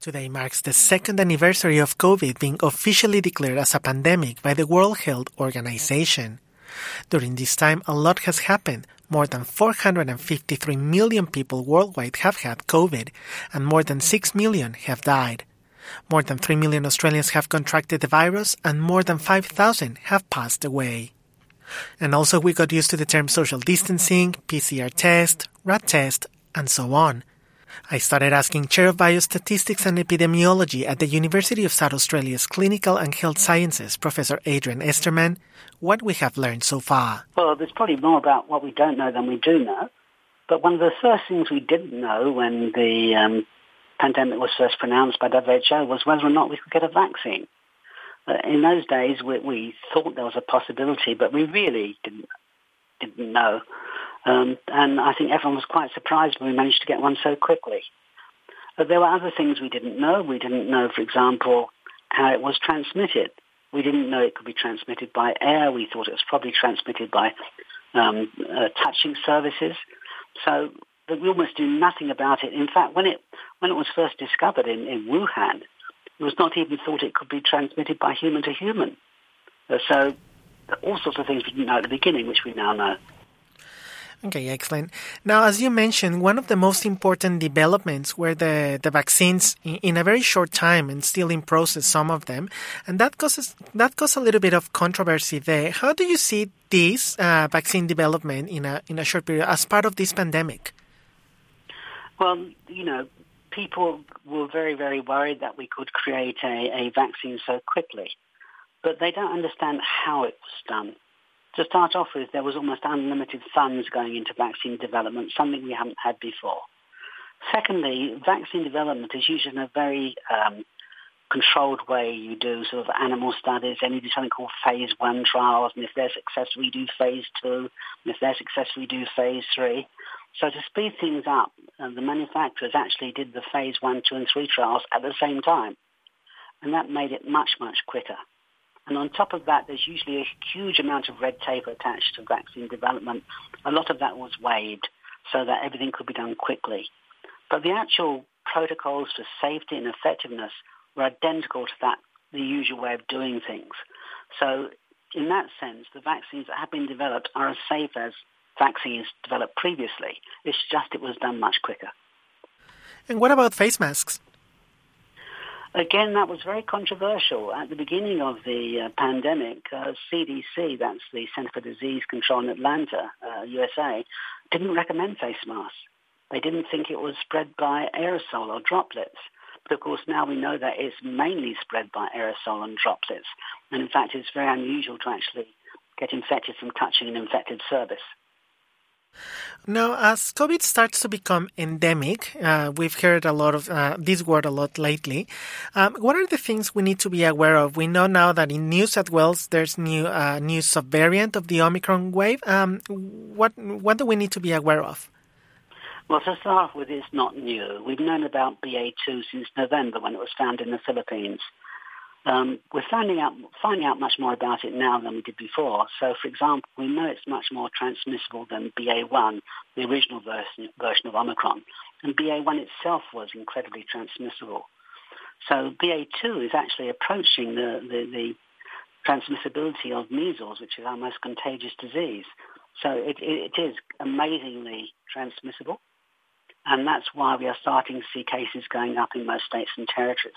Today marks the second anniversary of COVID being officially declared as a pandemic by the World Health Organization. During this time, a lot has happened. More than 453 million people worldwide have had COVID, and more than 6 million have died. More than 3 million Australians have contracted the virus, and more than 5,000 have passed away. And also we got used to the term social distancing, PCR test, rat test, and so on. I started asking Chair of Biostatistics and Epidemiology at the University of South Australia's Clinical and Health Sciences, Professor Adrian Esterman, what we have learned so far. Well, there's probably more about what we don't know than we do know. But one of the first things we didn't know when the pandemic was first pronounced by WHO was whether or not we could get a vaccine. In those days, we thought there was a possibility, but we really didn't know. And I think everyone was quite surprised when we managed to get one so quickly. But there were other things we didn't know. We didn't know, for example, how it was transmitted. We didn't know it could be transmitted by air. We thought it was probably transmitted by touching services. So we almost knew nothing about it. In fact, when it was first discovered in Wuhan, it was not even thought it could be transmitted by human to human. So all sorts of things we didn't know at the beginning, which we now know. Okay, excellent. Now, as you mentioned, one of the most important developments were the vaccines in a very short time and still in process, some of them. And that caused a little bit of controversy there. How do you see this vaccine development in a short period as part of this pandemic? Well, people were very, very worried that we could create a vaccine so quickly. But they don't understand how it was done. To start off with, there was almost unlimited funds going into vaccine development, something we haven't had before. Secondly, vaccine development is usually in a very controlled way. You do sort of animal studies, and you do something called phase 1 trials, and if they're successful, you do phase 2, and if they're successful, you do phase 3. So to speed things up, the manufacturers actually did the phase 1, 2, and 3 trials at the same time, and that made it much, much quicker. And on top of that, there's usually a huge amount of red tape attached to vaccine development. A lot of that was waived so that everything could be done quickly. But the actual protocols for safety and effectiveness were identical to the usual way of doing things. So in that sense, the vaccines that have been developed are as safe as vaccines developed previously. It's just it was done much quicker. And what about face masks? Again, that was very controversial. At the beginning of the pandemic, CDC, that's the Center for Disease Control in Atlanta, USA, didn't recommend face masks. They didn't think it was spread by aerosol or droplets. But of course, now we know that it's mainly spread by aerosol and droplets. And in fact, it's very unusual to actually get infected from touching an infected surface. Now, as COVID starts to become endemic, we've heard a lot of this word a lot lately. What are the things we need to be aware of? We know now that in New South Wales there's new subvariant of the Omicron wave. What do we need to be aware of? Well, to start off with, it's not new. We've known about BA2 since November when it was found in the Philippines. We're finding out much more about it now than we did before. So, for example, we know it's much more transmissible than BA1, the original version of Omicron. And BA1 itself was incredibly transmissible. So BA2 is actually approaching the transmissibility of measles, which is our most contagious disease. So it is amazingly transmissible. And that's why we are starting to see cases going up in most states and territories.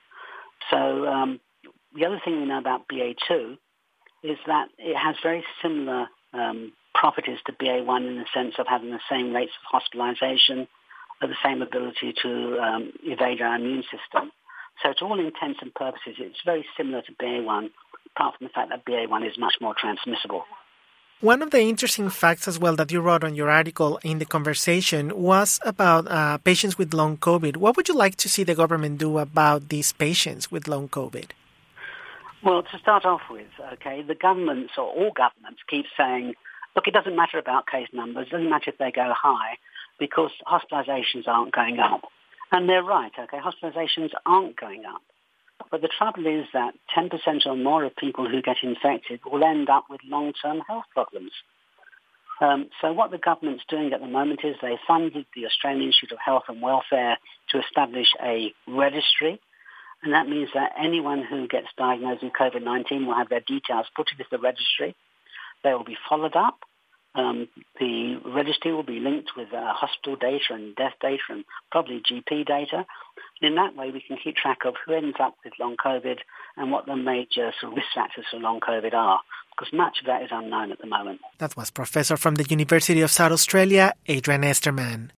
So the other thing we know about BA2 is that it has very similar properties to BA1 in the sense of having the same rates of hospitalization, the same ability to evade our immune system. So to all intents and purposes, it's very similar to BA1, apart from the fact that BA1 is much more transmissible. One of the interesting facts as well that you wrote on your article in the conversation was about patients with long COVID. What would you like to see the government do about these patients with long COVID? Well, to start off with, the governments or all governments keep saying, look, it doesn't matter about case numbers, it doesn't matter if they go high because hospitalizations aren't going up. And they're right, hospitalizations aren't going up. But the trouble is that 10% or more of people who get infected will end up with long-term health problems. So what the government's doing at the moment is they funded the Australian Institute of Health and Welfare to establish a registry. And that means that anyone who gets diagnosed with COVID-19 will have their details put into the registry. They will be followed up. The registry will be linked with hospital data and death data and probably GP data. And in that way, we can keep track of who ends up with long COVID and what the major sort of risk factors for long COVID are, because much of that is unknown at the moment. That was Professor from the University of South Australia, Adrian Esterman.